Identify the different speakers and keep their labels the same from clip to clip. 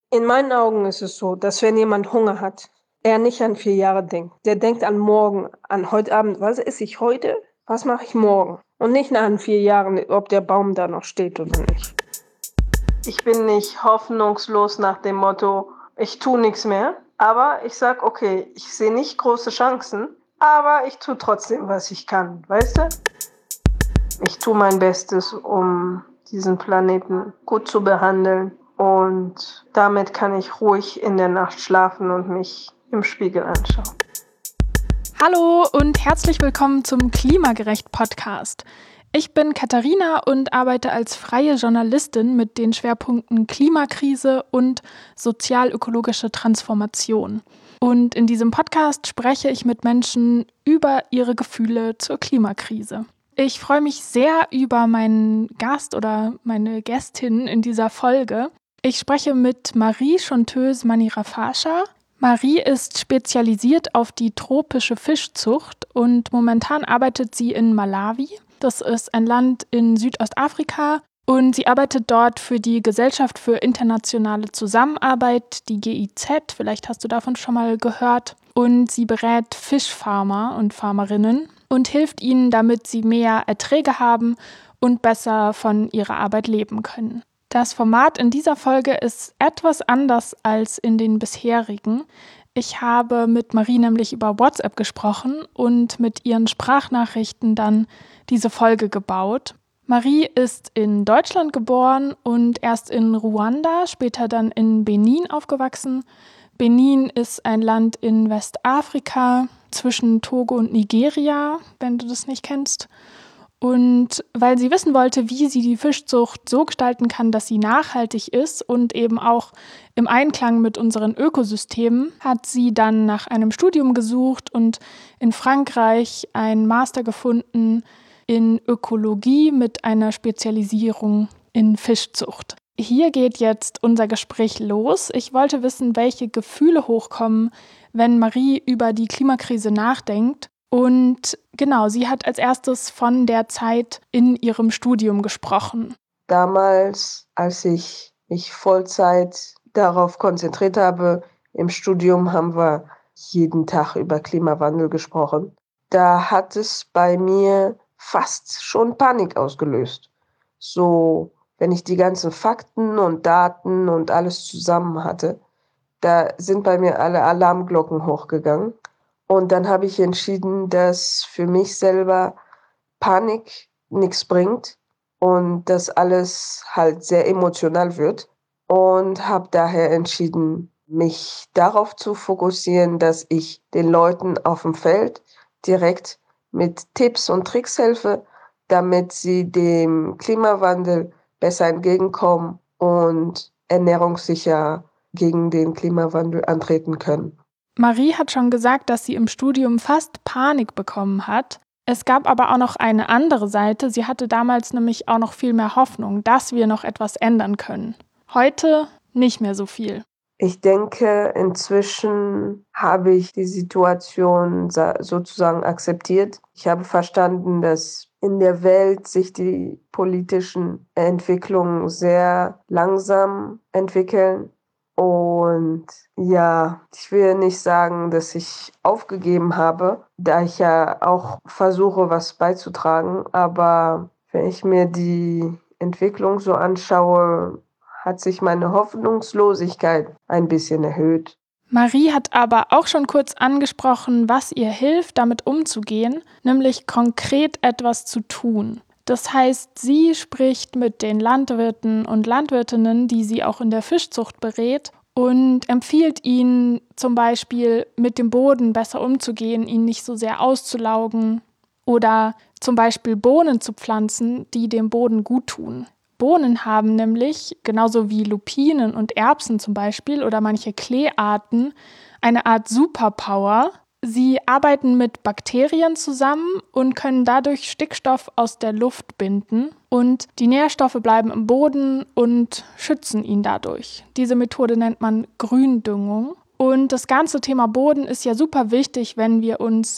Speaker 1: In meinen Augen ist es so, dass wenn jemand Hunger hat, er nicht an 4 Jahre denkt. Der denkt an morgen, an heute Abend. Was esse ich heute? Was mache ich morgen? Und nicht nach 4 Jahren, ob der Baum da noch steht oder nicht. Ich bin nicht hoffnungslos nach dem Motto, ich tue nichts mehr. Aber ich sag, okay, ich sehe nicht große Chancen, aber ich tue trotzdem, was ich kann, weißt du? Ich tue mein Bestes, um diesen Planeten gut zu behandeln. Und damit kann ich ruhig in der Nacht schlafen und mich im Spiegel anschauen.
Speaker 2: Hallo und herzlich willkommen zum Klimagerecht-Podcast. Ich bin Katharina und arbeite als freie Journalistin mit den Schwerpunkten Klimakrise und sozial-ökologische Transformation. Und in diesem Podcast spreche ich mit Menschen über ihre Gefühle zur Klimakrise. Ich freue mich sehr über meinen Gast oder meine Gästin in dieser Folge. Ich spreche mit Marie Chonteuse Manirafasha. Marie ist spezialisiert auf die tropische Fischzucht und momentan arbeitet sie in Malawi. Das ist ein Land in Südostafrika und sie arbeitet dort für die Gesellschaft für internationale Zusammenarbeit, die GIZ, vielleicht hast du davon schon mal gehört. Und sie berät Fischfarmer und Farmerinnen und hilft ihnen, damit sie mehr Erträge haben und besser von ihrer Arbeit leben können. Das Format in dieser Folge ist etwas anders als in den bisherigen. Ich habe mit Marie nämlich über WhatsApp gesprochen und mit ihren Sprachnachrichten dann diese Folge gebaut. Marie ist in Deutschland geboren und erst in Ruanda, später dann in Benin aufgewachsen. Benin ist ein Land in Westafrika zwischen Togo und Nigeria, wenn du das nicht kennst. Und weil sie wissen wollte, wie sie die Fischzucht so gestalten kann, dass sie nachhaltig ist und eben auch im Einklang mit unseren Ökosystemen, hat sie dann nach einem Studium gesucht und in Frankreich einen Master gefunden in Ökologie mit einer Spezialisierung in Fischzucht. Hier geht jetzt unser Gespräch los. Ich wollte wissen, welche Gefühle hochkommen, wenn Marie über die Klimakrise nachdenkt. Und genau, sie hat als erstes von der Zeit in ihrem Studium gesprochen.
Speaker 1: Damals, als ich mich Vollzeit darauf konzentriert habe, im Studium haben wir jeden Tag über Klimawandel gesprochen. Da hat es bei mir fast schon Panik ausgelöst. So, wenn ich die ganzen Fakten und Daten und alles zusammen hatte, da sind bei mir alle Alarmglocken hochgegangen. Und dann habe ich entschieden, dass für mich selber Panik nichts bringt und dass alles halt sehr emotional wird. Und habe daher entschieden, mich darauf zu fokussieren, dass ich den Leuten auf dem Feld direkt mit Tipps und Tricks helfe, damit sie dem Klimawandel besser entgegenkommen und ernährungssicher gegen den Klimawandel antreten können.
Speaker 2: Marie hat schon gesagt, dass sie im Studium fast Panik bekommen hat. Es gab aber auch noch eine andere Seite. Sie hatte damals nämlich auch noch viel mehr Hoffnung, dass wir noch etwas ändern können. Heute nicht mehr so viel.
Speaker 1: Ich denke, inzwischen habe ich die Situation sozusagen akzeptiert. Ich habe verstanden, dass in der Welt sich die politischen Entwicklungen sehr langsam entwickeln. Und ja, ich will nicht sagen, dass ich aufgegeben habe, da ich ja auch versuche, was beizutragen. Aber wenn ich mir die Entwicklung so anschaue, hat sich meine Hoffnungslosigkeit ein bisschen erhöht.
Speaker 2: Marie hat aber auch schon kurz angesprochen, was ihr hilft, damit umzugehen, nämlich konkret etwas zu tun. Das heißt, sie spricht mit den Landwirten und Landwirtinnen, die sie auch in der Fischzucht berät, und empfiehlt ihnen zum Beispiel mit dem Boden besser umzugehen, ihn nicht so sehr auszulaugen oder zum Beispiel Bohnen zu pflanzen, die dem Boden gut tun. Bohnen haben nämlich, genauso wie Lupinen und Erbsen zum Beispiel oder manche Kleearten, eine Art Superpower. Sie arbeiten mit Bakterien zusammen und können dadurch Stickstoff aus der Luft binden und die Nährstoffe bleiben im Boden und schützen ihn dadurch. Diese Methode nennt man Gründüngung. Und das ganze Thema Boden ist ja super wichtig, wenn wir uns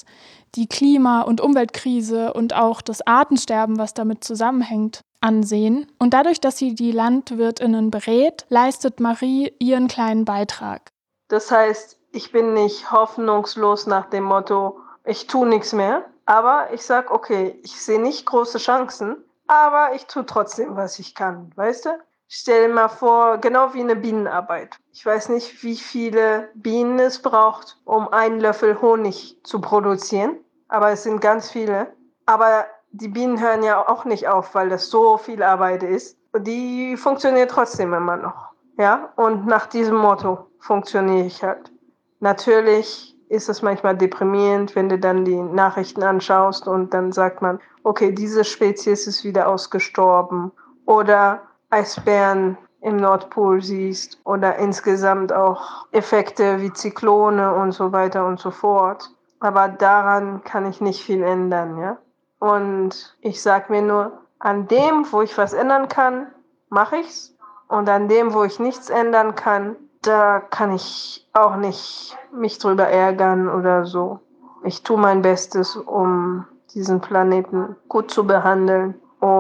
Speaker 2: die Klima- und Umweltkrise und auch das Artensterben, was damit zusammenhängt, ansehen. Und dadurch, dass sie die LandwirtInnen berät, leistet Marie ihren kleinen Beitrag.
Speaker 1: Das heißt, ich bin nicht hoffnungslos nach dem Motto, ich tue nichts mehr, aber ich sage, okay, ich sehe nicht große Chancen, aber ich tue trotzdem, was ich kann, weißt du? Stell dir mal vor, genau wie eine Bienenarbeit. Ich weiß nicht, wie viele Bienen es braucht, um einen Löffel Honig zu produzieren, aber es sind ganz viele. Aber die Bienen hören ja auch nicht auf, weil das so viel Arbeit ist. Die funktioniert trotzdem immer noch. Ja, und nach diesem Motto funktioniere ich halt. Natürlich ist es manchmal deprimierend, wenn du dann die Nachrichten anschaust und dann sagt man, okay, diese Spezies ist wieder ausgestorben oder Eisbären im Nordpol siehst oder insgesamt auch Effekte wie Zyklone und so weiter und so fort. Aber daran kann ich nicht viel ändern, ja. Und ich sag mir nur, an dem, wo ich was ändern kann, mache ich's. Und an dem, wo ich nichts ändern kann, da kann ich auch nicht mich drüber ärgern oder so. Ich tue mein Bestes, um diesen Planeten gut zu behandeln.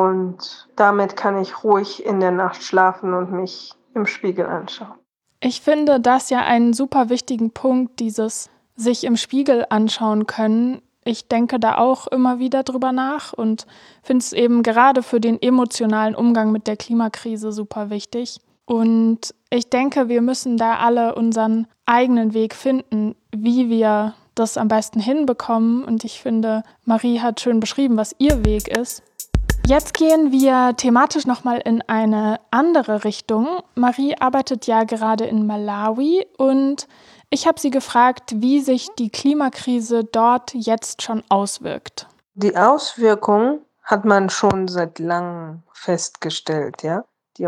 Speaker 1: Und damit kann ich ruhig in der Nacht schlafen und mich im Spiegel anschauen.
Speaker 2: Ich finde das ja einen super wichtigen Punkt, dieses sich im Spiegel anschauen können. Ich denke da auch immer wieder drüber nach und finde es eben gerade für den emotionalen Umgang mit der Klimakrise super wichtig. Und ich denke, wir müssen da alle unseren eigenen Weg finden, wie wir das am besten hinbekommen. Und ich finde, Marie hat schön beschrieben, was ihr Weg ist. Jetzt gehen wir thematisch nochmal in eine andere Richtung. Marie arbeitet ja gerade in Malawi und ich habe sie gefragt, wie sich die Klimakrise dort jetzt schon auswirkt.
Speaker 1: Die Auswirkungen hat man schon seit langem festgestellt, ja. Die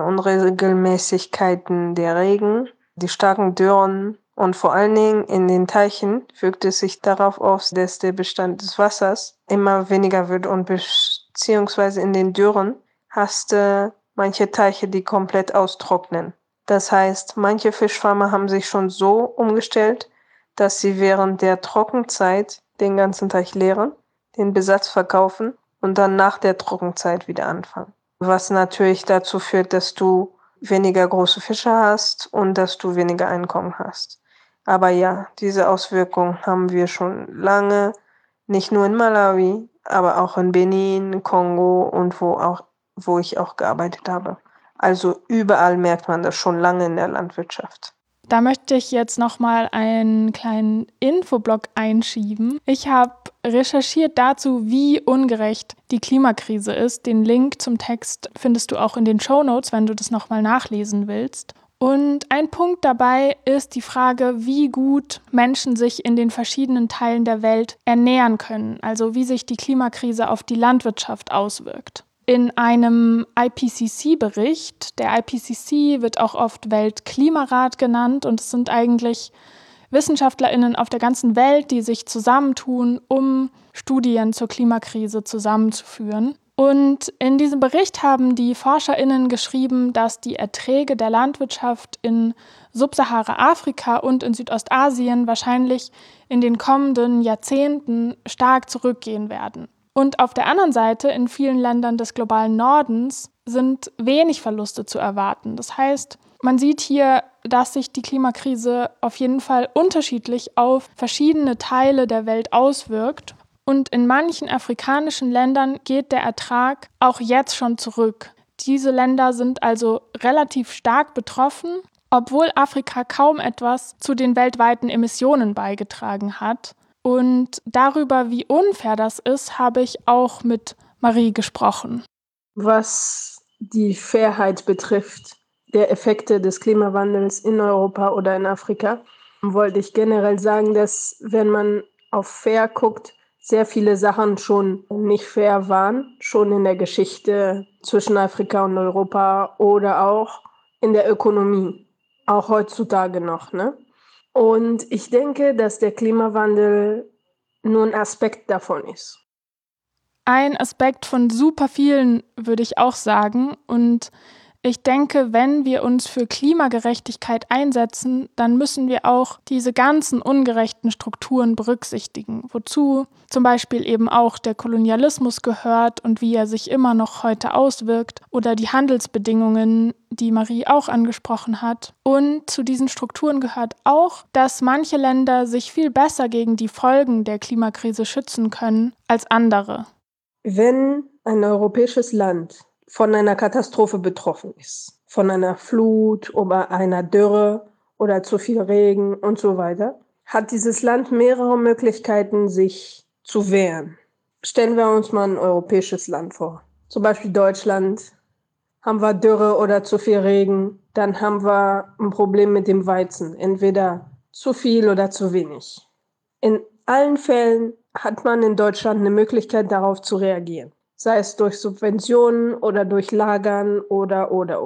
Speaker 1: Unregelmäßigkeiten der Regen, die starken Dürren und vor allen Dingen in den Teichen wirkt es sich darauf aus, dass der Bestand des Wassers immer weniger wird und beziehungsweise in den Dürren hast du manche Teiche, die komplett austrocknen. Das heißt, manche Fischfarmer haben sich schon so umgestellt, dass sie während der Trockenzeit den ganzen Teich leeren, den Besatz verkaufen und dann nach der Trockenzeit wieder anfangen. Was natürlich dazu führt, dass du weniger große Fische hast und dass du weniger Einkommen hast. Aber ja, diese Auswirkungen haben wir schon lange, nicht nur in Malawi, aber auch in Benin, Kongo und wo ich auch gearbeitet habe. Also überall merkt man das schon lange in der Landwirtschaft.
Speaker 2: Da möchte ich jetzt nochmal einen kleinen Infoblock einschieben. Ich habe recherchiert dazu, wie ungerecht die Klimakrise ist. Den Link zum Text findest du auch in den Shownotes, wenn du das nochmal nachlesen willst. Und ein Punkt dabei ist die Frage, wie gut Menschen sich in den verschiedenen Teilen der Welt ernähren können, also wie sich die Klimakrise auf die Landwirtschaft auswirkt. In einem IPCC-Bericht, der IPCC wird auch oft Weltklimarat genannt und es sind eigentlich WissenschaftlerInnen auf der ganzen Welt, die sich zusammentun, um Studien zur Klimakrise zusammenzuführen. Und in diesem Bericht haben die ForscherInnen geschrieben, dass die Erträge der Landwirtschaft in Subsahara-Afrika und in Südostasien wahrscheinlich in den kommenden Jahrzehnten stark zurückgehen werden. Und auf der anderen Seite, in vielen Ländern des globalen Nordens, sind wenig Verluste zu erwarten. Das heißt, man sieht hier, dass sich die Klimakrise auf jeden Fall unterschiedlich auf verschiedene Teile der Welt auswirkt. Und in manchen afrikanischen Ländern geht der Ertrag auch jetzt schon zurück. Diese Länder sind also relativ stark betroffen, obwohl Afrika kaum etwas zu den weltweiten Emissionen beigetragen hat. Und darüber, wie unfair das ist, habe ich auch mit Marie gesprochen.
Speaker 1: Was die Fairheit betrifft, der Effekte des Klimawandels in Europa oder in Afrika, wollte ich generell sagen, dass wenn man auf fair guckt, sehr viele Sachen schon nicht fair waren, schon in der Geschichte zwischen Afrika und Europa oder auch in der Ökonomie, auch heutzutage noch, ne? Und ich denke, dass der Klimawandel nur ein Aspekt davon ist.
Speaker 2: Ein Aspekt von super vielen, würde ich auch sagen. Und Ich denke, wenn wir uns für Klimagerechtigkeit einsetzen, dann müssen wir auch diese ganzen ungerechten Strukturen berücksichtigen, wozu zum Beispiel eben auch der Kolonialismus gehört und wie er sich immer noch heute auswirkt oder die Handelsbedingungen, die Marie auch angesprochen hat. Und zu diesen Strukturen gehört auch, dass manche Länder sich viel besser gegen die Folgen der Klimakrise schützen können als andere.
Speaker 1: Wenn ein europäisches Land von einer Katastrophe betroffen ist, von einer Flut oder einer Dürre oder zu viel Regen und so weiter, hat dieses Land mehrere Möglichkeiten, sich zu wehren. Stellen wir uns mal ein europäisches Land vor. Zum Beispiel Deutschland. Haben wir Dürre oder zu viel Regen, dann haben wir ein Problem mit dem Weizen. Entweder zu viel oder zu wenig. In allen Fällen hat man in Deutschland eine Möglichkeit, darauf zu reagieren. Sei es durch Subventionen oder durch Lagern oder.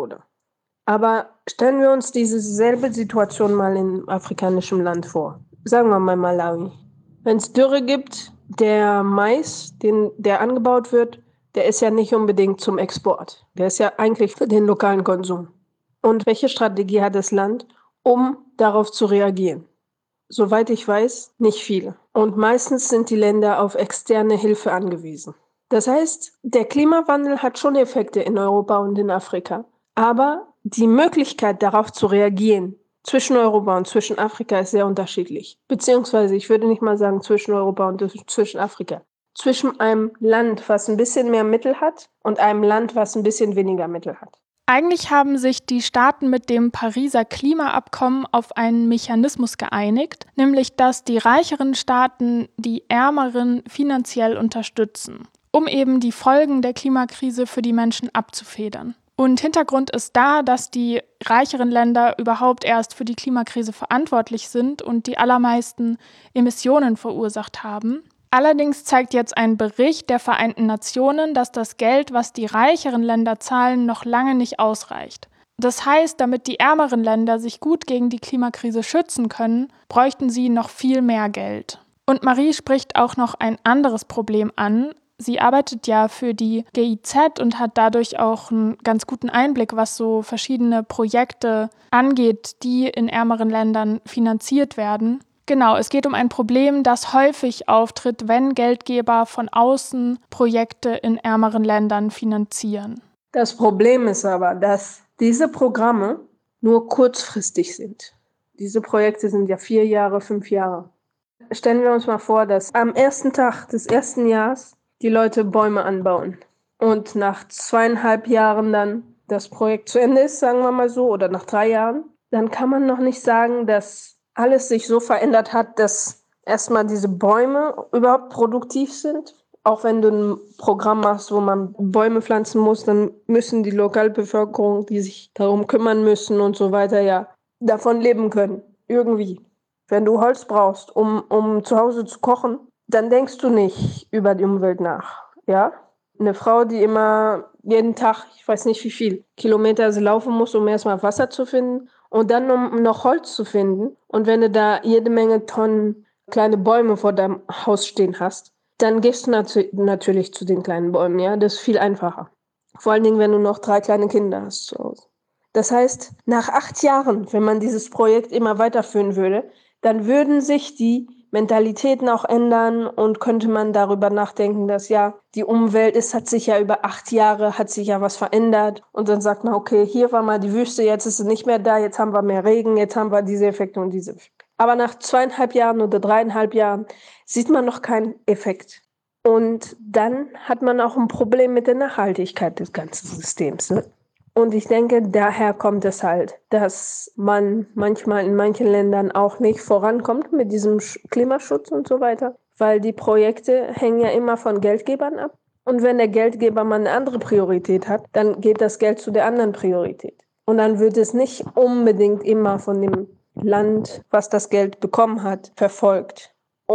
Speaker 1: Aber stellen wir uns diese selbe Situation mal in afrikanischem Land vor. Sagen wir mal Malawi. Wenn es Dürre gibt, der Mais, der angebaut wird, der ist ja nicht unbedingt zum Export. Der ist ja eigentlich für den lokalen Konsum. Und welche Strategie hat das Land, um darauf zu reagieren? Soweit ich weiß, nicht viele. Und meistens sind die Länder auf externe Hilfe angewiesen. Das heißt, der Klimawandel hat schon Effekte in Europa und in Afrika. Aber die Möglichkeit, darauf zu reagieren, zwischen Europa und zwischen Afrika ist sehr unterschiedlich. Beziehungsweise, ich würde nicht mal sagen zwischen Europa und zwischen Afrika. Zwischen einem Land, was ein bisschen mehr Mittel hat, und einem Land, was ein bisschen weniger Mittel hat.
Speaker 2: Eigentlich haben sich die Staaten mit dem Pariser Klimaabkommen auf einen Mechanismus geeinigt, nämlich dass die reicheren Staaten die ärmeren finanziell unterstützen, um eben die Folgen der Klimakrise für die Menschen abzufedern. Und Hintergrund ist da, dass die reicheren Länder überhaupt erst für die Klimakrise verantwortlich sind und die allermeisten Emissionen verursacht haben. Allerdings zeigt jetzt ein Bericht der Vereinten Nationen, dass das Geld, was die reicheren Länder zahlen, noch lange nicht ausreicht. Das heißt, damit die ärmeren Länder sich gut gegen die Klimakrise schützen können, bräuchten sie noch viel mehr Geld. Und Marie spricht auch noch ein anderes Problem an. Sie arbeitet ja für die GIZ und hat dadurch auch einen ganz guten Einblick, was so verschiedene Projekte angeht, die in ärmeren Ländern finanziert werden. Genau, es geht um ein Problem, das häufig auftritt, wenn Geldgeber von außen Projekte in ärmeren Ländern finanzieren.
Speaker 1: Das Problem ist aber, dass diese Programme nur kurzfristig sind. Diese Projekte sind ja 4 Jahre, 5 Jahre. Stellen wir uns mal vor, dass am ersten Tag des ersten Jahres die Leute Bäume anbauen und nach 2,5 Jahren dann das Projekt zu Ende ist, sagen wir mal so, oder nach 3 Jahren, dann kann man noch nicht sagen, dass alles sich so verändert hat, dass erstmal diese Bäume überhaupt produktiv sind. Auch wenn du ein Programm machst, wo man Bäume pflanzen muss, dann müssen die Lokalbevölkerung, die sich darum kümmern müssen und so weiter, ja, davon leben können. Irgendwie. Wenn du Holz brauchst, um zu Hause zu kochen, dann denkst du nicht über die Umwelt nach. Ja? Eine Frau, die immer jeden Tag, ich weiß nicht wie viel Kilometer sie laufen muss, um erstmal Wasser zu finden und dann um noch Holz zu finden. Und wenn du da jede Menge Tonnen kleine Bäume vor deinem Haus stehen hast, dann gehst du natürlich zu den kleinen Bäumen. Ja? Das ist viel einfacher. Vor allen Dingen, wenn du noch 3 kleine Kinder hast zu Hause. Das heißt, nach 8 Jahren, wenn man dieses Projekt immer weiterführen würde, dann würden sich die Mentalitäten auch ändern und könnte man darüber nachdenken, dass ja die Umwelt hat sich ja über 8 Jahre, hat sich ja was verändert und dann sagt man, okay, hier war mal die Wüste, jetzt ist sie nicht mehr da, jetzt haben wir mehr Regen, jetzt haben wir diese Effekte und diese Effekte. Aber nach 2,5 Jahren oder 3,5 Jahren sieht man noch keinen Effekt. Und dann hat man auch ein Problem mit der Nachhaltigkeit des ganzen Systems. Ne? Und ich denke, daher kommt es halt, dass man manchmal in manchen Ländern auch nicht vorankommt mit diesem Klimaschutz und so weiter, weil die Projekte hängen ja immer von Geldgebern ab. Und wenn der Geldgeber mal eine andere Priorität hat, dann geht das Geld zu der anderen Priorität. Und dann wird es nicht unbedingt immer von dem Land, was das Geld bekommen hat, verfolgt.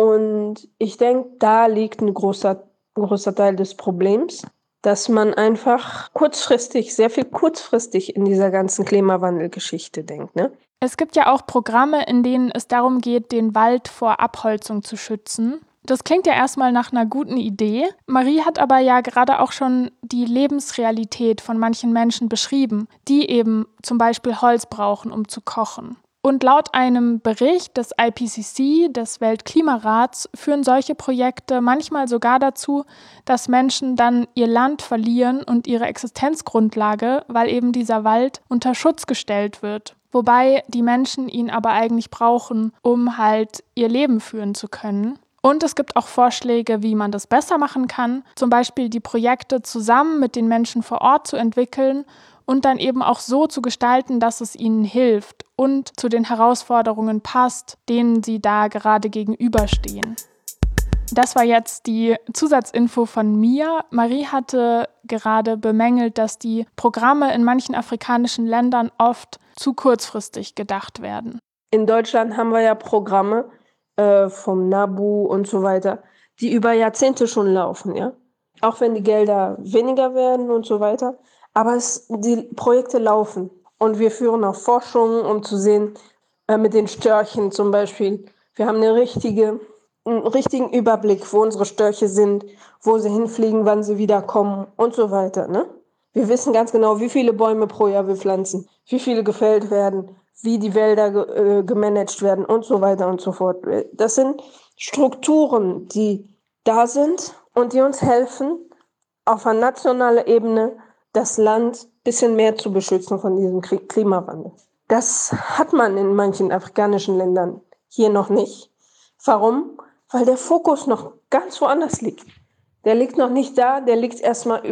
Speaker 1: Und ich denke, da liegt ein großer Teil des Problems, dass man einfach sehr viel kurzfristig in dieser ganzen Klimawandelgeschichte denkt. Ne?
Speaker 2: Es gibt ja auch Programme, in denen es darum geht, den Wald vor Abholzung zu schützen. Das klingt ja erstmal nach einer guten Idee. Marie hat aber ja gerade auch schon die Lebensrealität von manchen Menschen beschrieben, die eben zum Beispiel Holz brauchen, um zu kochen. Und laut einem Bericht des IPCC, des Weltklimarats, führen solche Projekte manchmal sogar dazu, dass Menschen dann ihr Land verlieren und ihre Existenzgrundlage, weil eben dieser Wald unter Schutz gestellt wird. Wobei die Menschen ihn aber eigentlich brauchen, um halt ihr Leben führen zu können. Und es gibt auch Vorschläge, wie man das besser machen kann, zum Beispiel die Projekte zusammen mit den Menschen vor Ort zu entwickeln und dann eben auch so zu gestalten, dass es ihnen hilft und zu den Herausforderungen passt, denen sie da gerade gegenüberstehen. Das war jetzt die Zusatzinfo von mir. Marie hatte gerade bemängelt, dass die Programme in manchen afrikanischen Ländern oft zu kurzfristig gedacht werden.
Speaker 1: In Deutschland haben wir ja Programme vom NABU und so weiter, die über Jahrzehnte schon laufen, ja. Auch wenn die Gelder weniger werden und so weiter. Aber die Projekte laufen. Und wir führen auch Forschung, um zu sehen, mit den Störchen zum Beispiel. Wir haben einen richtigen Überblick, wo unsere Störche sind, wo sie hinfliegen, wann sie wiederkommen und so weiter. Ne? Wir wissen ganz genau, wie viele Bäume pro Jahr wir pflanzen, wie viele gefällt werden, wie die Wälder gemanagt werden und so weiter und so fort. Das sind Strukturen, die da sind und die uns helfen, auf einer nationalen Ebene das Land ein bisschen mehr zu beschützen von diesem Klimawandel. Das hat man in manchen afrikanischen Ländern hier noch nicht. Warum? Weil der Fokus noch ganz woanders liegt. Der liegt noch nicht da, der liegt erstmal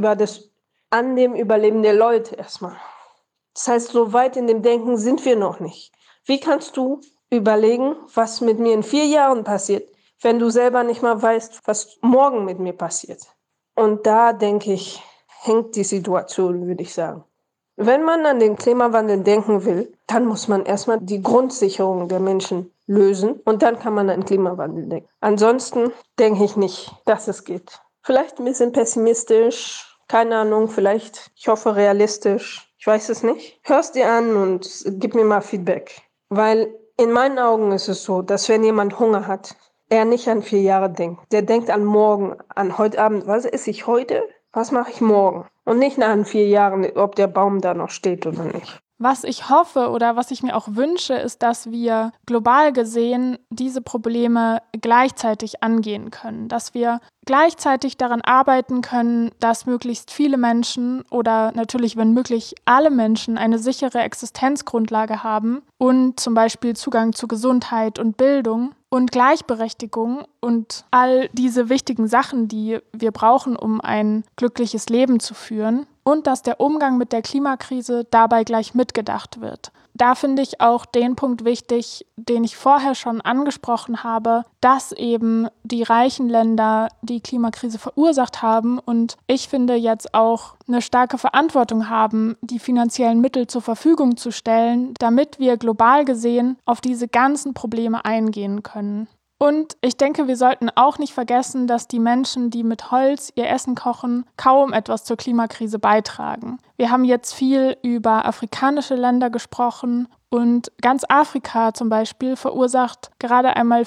Speaker 1: an dem Überleben der Leute erstmal. Das heißt, so weit in dem Denken sind wir noch nicht. Wie kannst du überlegen, was mit mir in 4 Jahren passiert, wenn du selber nicht mal weißt, was morgen mit mir passiert? Und da, denke ich, hängt die Situation, würde ich sagen. Wenn man an den Klimawandel denken will, dann muss man erstmal die Grundsicherung der Menschen lösen und dann kann man an den Klimawandel denken. Ansonsten denke ich nicht, dass es geht. Vielleicht ein bisschen pessimistisch, keine Ahnung, vielleicht, ich hoffe realistisch. Ich weiß es nicht. Hör's dir an und gib mir mal Feedback. Weil in meinen Augen ist es so, dass wenn jemand Hunger hat, er nicht an 4 Jahre denkt. Der denkt an morgen, an heute Abend. Was esse ich heute? Was mache ich morgen? Und nicht nach 4 Jahren, ob der Baum da noch steht oder nicht.
Speaker 2: Was ich hoffe oder was ich mir auch wünsche, ist, dass wir global gesehen diese Probleme gleichzeitig angehen können. Dass wir gleichzeitig daran arbeiten können, dass möglichst viele Menschen oder natürlich, wenn möglich, alle Menschen eine sichere Existenzgrundlage haben und zum Beispiel Zugang zu Gesundheit und Bildung und Gleichberechtigung und all diese wichtigen Sachen, die wir brauchen, um ein glückliches Leben zu führen. Und dass der Umgang mit der Klimakrise dabei gleich mitgedacht wird. Da finde ich auch den Punkt wichtig, den ich vorher schon angesprochen habe, dass eben die reichen Länder die Klimakrise verursacht haben und ich finde jetzt auch eine starke Verantwortung haben, die finanziellen Mittel zur Verfügung zu stellen, damit wir global gesehen auf diese ganzen Probleme eingehen können. Und ich denke, wir sollten auch nicht vergessen, dass die Menschen, die mit Holz ihr Essen kochen, kaum etwas zur Klimakrise beitragen. Wir haben jetzt viel über afrikanische Länder gesprochen und ganz Afrika zum Beispiel verursacht gerade einmal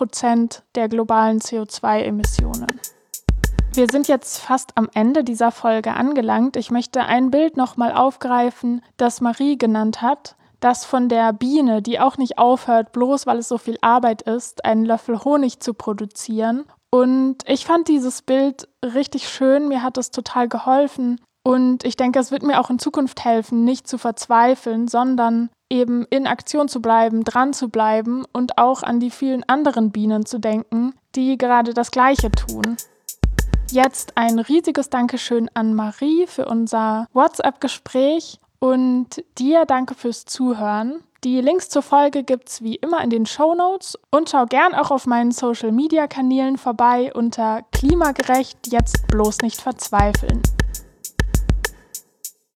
Speaker 2: 4% der globalen CO2-Emissionen. Wir sind jetzt fast am Ende dieser Folge angelangt. Ich möchte ein Bild nochmal aufgreifen, das Marie genannt hat. Das von der Biene, die auch nicht aufhört, bloß weil es so viel Arbeit ist, einen Löffel Honig zu produzieren. Und ich fand dieses Bild richtig schön, mir hat es total geholfen. Und ich denke, es wird mir auch in Zukunft helfen, nicht zu verzweifeln, sondern eben in Aktion zu bleiben, dran zu bleiben und auch an die vielen anderen Bienen zu denken, die gerade das Gleiche tun. Jetzt ein riesiges Dankeschön an Marie für unser WhatsApp-Gespräch. Und dir danke fürs Zuhören. Die Links zur Folge gibt's wie immer in den Shownotes und schau gern auch auf meinen Social-Media-Kanälen vorbei unter Klimagerecht, jetzt bloß nicht verzweifeln.